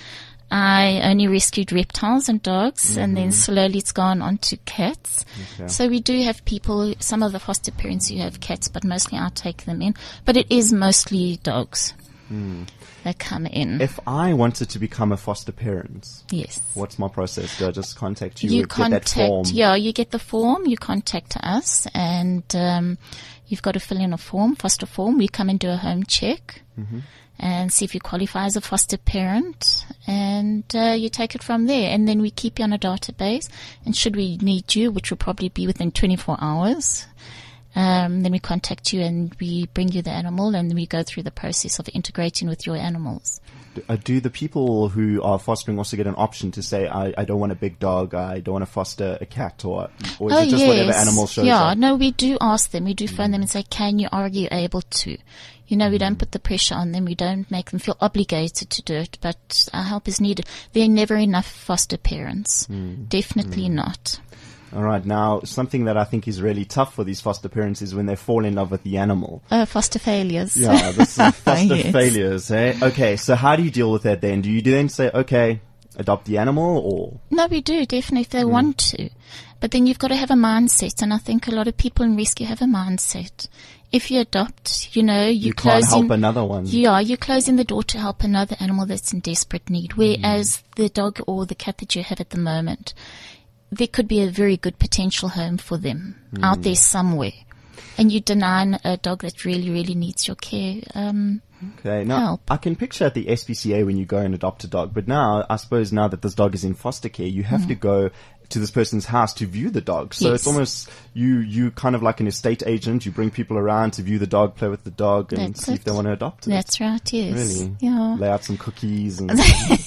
[SPEAKER 7] I only rescued reptiles and dogs, and then slowly it's gone on to cats.
[SPEAKER 3] Mm-hmm. Okay.
[SPEAKER 7] So we do have people, some of the foster parents who have cats, but mostly I take them in. But it is mostly dogs that come in.
[SPEAKER 3] If I wanted to become a foster parent,
[SPEAKER 7] Yes.
[SPEAKER 3] what's my process? Do I just contact you?
[SPEAKER 7] You
[SPEAKER 3] or get that form?
[SPEAKER 7] contact, yeah, you get the form, you contact us, and um, you've got to fill in a form, foster form. We come and do a home check
[SPEAKER 3] Mm-hmm.
[SPEAKER 7] and see if you qualify as a foster parent, and uh, you take it from there. And then we keep you on a database, and should we need you, which will probably be within twenty-four hours, um, then we contact you and we bring you the animal, and we go through the process of integrating with your animals.
[SPEAKER 3] Uh, do the people who are fostering also get an option to say, I, I don't want a big dog, I don't want to foster a cat, or, or is
[SPEAKER 7] Oh,
[SPEAKER 3] it just
[SPEAKER 7] yes.
[SPEAKER 3] whatever animal shows
[SPEAKER 7] yeah,
[SPEAKER 3] up?
[SPEAKER 7] no, we do ask them. We do phone them and say, can you, are you able to? You know, we don't put the pressure on them. We don't make them feel obligated to do it, but our help is needed. There are never enough foster parents. Definitely not.
[SPEAKER 3] All right. Now, something that I think is really tough for these foster parents is when they fall in love with the animal.
[SPEAKER 7] Uh, foster failures.
[SPEAKER 3] Yeah, this is foster
[SPEAKER 7] Yes.
[SPEAKER 3] failures. Eh? Okay, so how do you deal with that then? Do you then say, okay, adopt the animal, or?
[SPEAKER 7] No, we do, definitely, if they want to. But then you've got to have a mindset, and I think a lot of people in rescue have a mindset. If you adopt, you know, you,
[SPEAKER 3] You can't
[SPEAKER 7] closing,
[SPEAKER 3] help another one.
[SPEAKER 7] Yeah, you're closing the door to help another animal that's in desperate need. Whereas the dog or the cat that you have at the moment, there could be a very good potential home for them out there somewhere. And you deny a dog that really, really needs your care. Um,
[SPEAKER 3] Okay, now
[SPEAKER 7] help.
[SPEAKER 3] I can picture at the S P C A when you go and adopt a dog, but now I suppose now that this dog is in foster care, you have to go to this person's house to view the dog. So
[SPEAKER 7] Yes.
[SPEAKER 3] it's almost you you kind of like an estate agent. You bring people around to view the dog, play with the dog, and
[SPEAKER 7] That's
[SPEAKER 3] see if
[SPEAKER 7] it.
[SPEAKER 3] they want to adopt it.
[SPEAKER 7] that's right, yes.
[SPEAKER 3] Really?
[SPEAKER 7] Yeah.
[SPEAKER 3] Lay out some cookies and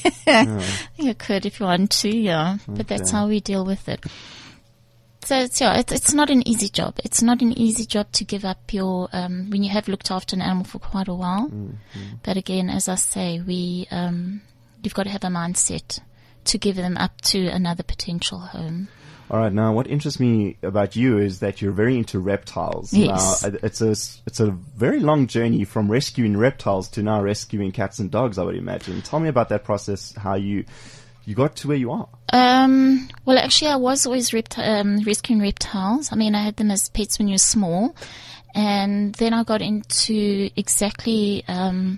[SPEAKER 7] You could if you want to, yeah. But that's
[SPEAKER 3] Okay.
[SPEAKER 7] how we deal with it. So it's, yeah, it's, it's not an easy job. It's not an easy job to give up your, um, when you have looked after an animal for quite a while. But again, as I say, we, um, you've got to have a mindset to give them up to another potential home.
[SPEAKER 3] All right. Now, what interests me about you is that you're very into reptiles.
[SPEAKER 7] Yes.
[SPEAKER 3] Now, uh, it's a it's a very long journey from rescuing reptiles to now rescuing cats and dogs, I would imagine. Tell me about that process. How you you got to where you are.
[SPEAKER 7] Um, well, actually, I was always repti- um, rescuing reptiles. I mean, I had them as pets when you were small. And then I got into exactly, um,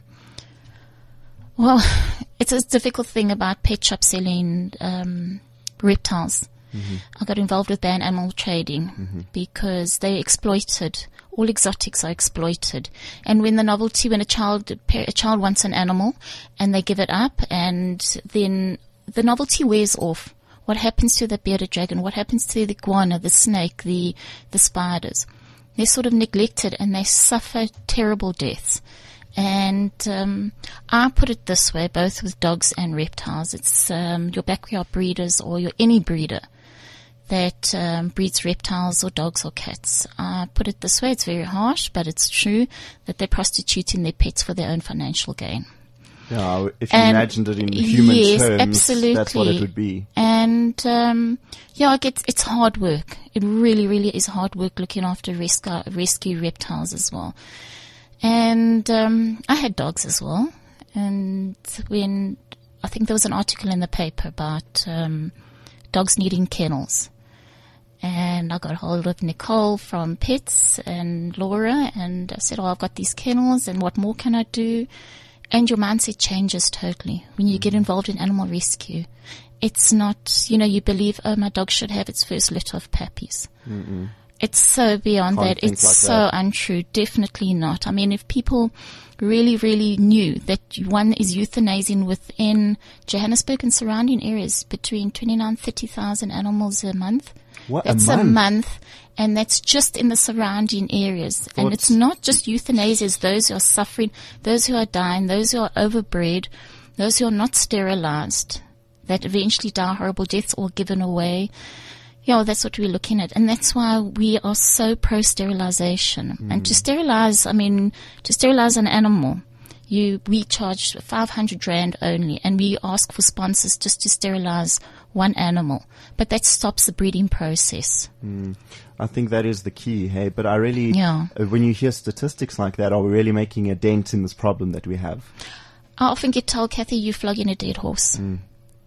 [SPEAKER 7] well, it's a difficult thing about pet shop selling um, reptiles. Mm-hmm. I got involved with ban animal trading mm-hmm. because they exploited. All exotics are exploited. And when the novelty, when a child, a child wants an animal and they give it up, and then the novelty wears off. What happens to the bearded dragon? What happens to the iguana, the snake, the, the spiders? They're sort of neglected and they suffer terrible deaths. And um, I put it this way, both with dogs and reptiles. It's um, your backyard breeders or your any breeder that um, breeds reptiles or dogs or cats. I put it this way, it's very harsh, but it's true that they're prostituting their pets for their own financial gain.
[SPEAKER 3] Yeah, if you
[SPEAKER 7] And
[SPEAKER 3] imagined it in human
[SPEAKER 7] yes,
[SPEAKER 3] terms,
[SPEAKER 7] absolutely.
[SPEAKER 3] that's what it would be.
[SPEAKER 7] And And um, yeah, it gets, it's hard work. It really, really is hard work looking after rescue, rescue reptiles as well. And um, I had dogs as well. And when I think there was an article in the paper about um, dogs needing kennels. And I got hold of Nicole from Pets and Laura, and I said, oh, I've got these kennels, and what more can I do? And your mindset changes totally when you get involved in animal rescue. It's not, you know, you believe, oh, my dog should have its first litter of puppies. Mm-mm. It's so beyond
[SPEAKER 3] Can't
[SPEAKER 7] that.
[SPEAKER 3] think
[SPEAKER 7] It's
[SPEAKER 3] like
[SPEAKER 7] so
[SPEAKER 3] that.
[SPEAKER 7] untrue. Definitely not. I mean, if people really, really knew that one is euthanizing within Johannesburg and surrounding areas between twenty-nine, thirty thousand animals a month.
[SPEAKER 3] What,
[SPEAKER 7] That's
[SPEAKER 3] a month?
[SPEAKER 7] a month, and that's just in the surrounding areas. And
[SPEAKER 3] What's-
[SPEAKER 7] it's not just euthanasia, it's those who are suffering, those who are dying, those who are overbred, those who are not sterilized, that eventually die horrible deaths or given away. Yeah, that's what we're looking at. And that's why we are so pro-sterilization. Mm. And to sterilize, I mean, to sterilize an animal, you, we charge five hundred rand only, and we ask for sponsors just to sterilize one animal. But that stops the breeding process.
[SPEAKER 3] Mm. I think that is the key, hey? But I really,
[SPEAKER 7] Yeah.
[SPEAKER 3] uh, when you hear statistics like that, are we really making a dent in this problem that we have?
[SPEAKER 7] I often get told, Kathy, you're flogging a dead horse.
[SPEAKER 3] Mm.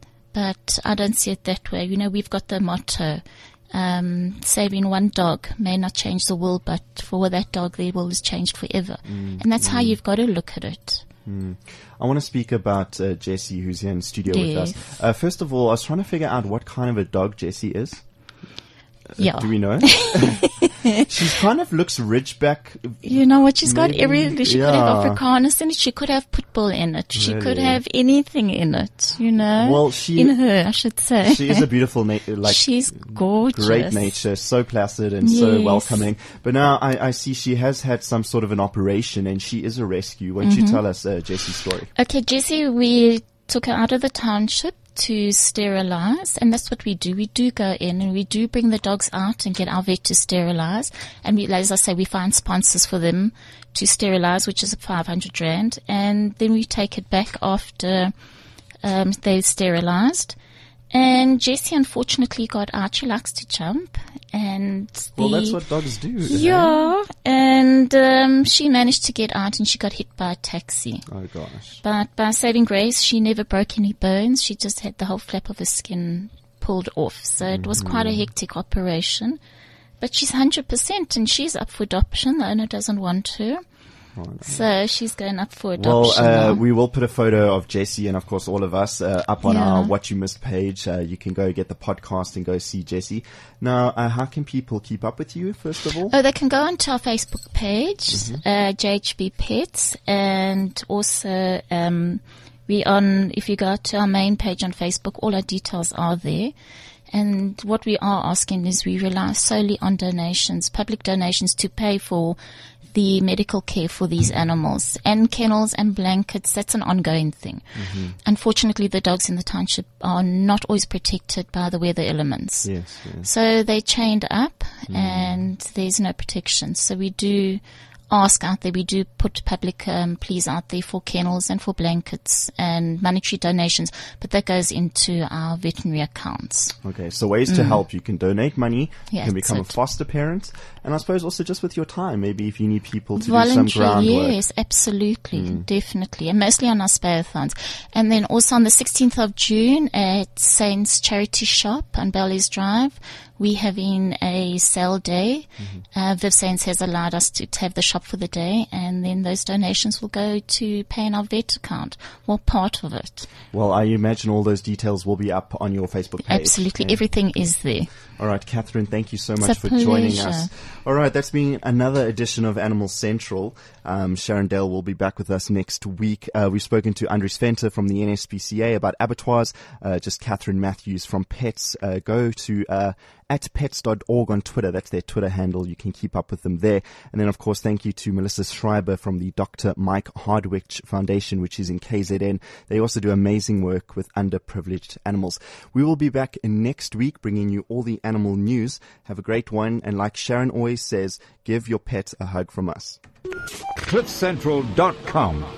[SPEAKER 7] But I don't see it that way. You know, we've got the motto, um, saving one dog may not change the world, but for that dog, their world is changed forever.
[SPEAKER 3] Mm.
[SPEAKER 7] And that's how you've got to look at it.
[SPEAKER 3] Mm. I want to speak about uh, Jessie, who's here in the studio
[SPEAKER 7] Yes.
[SPEAKER 3] with us. Uh, first of all, I was trying to figure out what kind of a dog Jessie is. Uh,
[SPEAKER 7] Yeah.
[SPEAKER 3] Do we know? She kind of looks Ridgeback.
[SPEAKER 7] You know what? She's got
[SPEAKER 3] Maybe,
[SPEAKER 7] every. She could have
[SPEAKER 3] yeah.
[SPEAKER 7] Afrikaners in it. She could have Pitbull in it. She could
[SPEAKER 3] Really?
[SPEAKER 7] have anything in it. You know.
[SPEAKER 3] Well, she-
[SPEAKER 7] in her, I should say.
[SPEAKER 3] She is a beautiful, na- like
[SPEAKER 7] She's gorgeous.
[SPEAKER 3] great nature, so placid and so
[SPEAKER 7] Yes.
[SPEAKER 3] welcoming. But now I, I see she has had some sort of an operation, and she is a rescue. Why don't you tell us uh, Jessie's story?
[SPEAKER 7] Okay, Jessie, we took her out of the township to sterilize, and that's what we do. We do go in and we do bring the dogs out and get our vet to sterilize. And we, as I say, we find sponsors for them to sterilize, which is five hundred rand. And then we take it back after um, they've sterilized. And Jessie unfortunately got out. She likes to jump. And the,
[SPEAKER 3] Well, that's what dogs do. eh?
[SPEAKER 7] yeah, and um, she managed to get out and she got hit by a taxi.
[SPEAKER 3] Oh gosh.
[SPEAKER 7] But by saving grace, she never broke any bones. She just had the whole flap of her skin pulled off. So it was quite a hectic operation. But she's one hundred percent and she's up for adoption. The owner doesn't want her. So she's going up for
[SPEAKER 3] Well,
[SPEAKER 7] adoption
[SPEAKER 3] uh,
[SPEAKER 7] now.
[SPEAKER 3] we will put a photo of Jessie and, of course, all of us uh, up on
[SPEAKER 7] Yeah.
[SPEAKER 3] our What You Missed page. Uh, you can go get the podcast and go see Jessie. Now, uh, how can people keep up with you, first of all?
[SPEAKER 7] Oh, they can go onto our Facebook page,
[SPEAKER 3] Mm-hmm.
[SPEAKER 7] uh, J H B Pets, and also um, we on. If you go to our main page on Facebook, all our details are there. And what we are asking is we rely solely on donations, public donations, to pay for the medical care for these animals, and kennels and blankets. That's an ongoing thing.
[SPEAKER 3] Mm-hmm.
[SPEAKER 7] Unfortunately, the dogs in the township are not always protected by the weather elements.
[SPEAKER 3] Yes, yes.
[SPEAKER 7] So they're chained up and there's no protection. So we do ask out there, we do put public um, pleas out there for kennels and for blankets and monetary donations, but that goes into our veterinary accounts.
[SPEAKER 3] Okay, so ways to help. You can donate money, you
[SPEAKER 7] Yeah,
[SPEAKER 3] can become a
[SPEAKER 7] that's it.
[SPEAKER 3] foster parent, and I suppose also just with your time, maybe if you need people to do some
[SPEAKER 7] Voluntary,
[SPEAKER 3] groundwork.
[SPEAKER 7] yes, absolutely, definitely, and mostly on our spareathons. And then also on the sixteenth of June at Saints Charity Shop on Bellies Drive, we're having a sale day. Uh, Viv Saints has allowed us to, to have the shop for the day, and then those donations will go to paying our vet account, well, part of it.
[SPEAKER 3] Well, I imagine all those details will be up on your Facebook page.
[SPEAKER 7] Absolutely,
[SPEAKER 3] Yeah.
[SPEAKER 7] everything is there.
[SPEAKER 3] All right, Catherine, thank you so
[SPEAKER 7] It's
[SPEAKER 3] much
[SPEAKER 7] a
[SPEAKER 3] for joining
[SPEAKER 7] pleasure.
[SPEAKER 3] us. All right, that's been another edition of Animal Central. Um, Sharon Dale will be back with us next week. Uh, we've spoken to Andries Venter from the N S P C A about abattoirs. Uh, just Catherine Matthews from Pets. Uh, go to uh, at pets dot org on Twitter. That's their Twitter handle. You can keep up with them there. And then, of course, thank you to Melissa Schreiber from the Doctor Mike Hardwick Foundation, which is in K Z N. They also do amazing work with underprivileged animals. We will be back next week bringing you all the animal news. Have a great one. And like Sharon always says, give your pet a hug from us.
[SPEAKER 2] cliff central dot com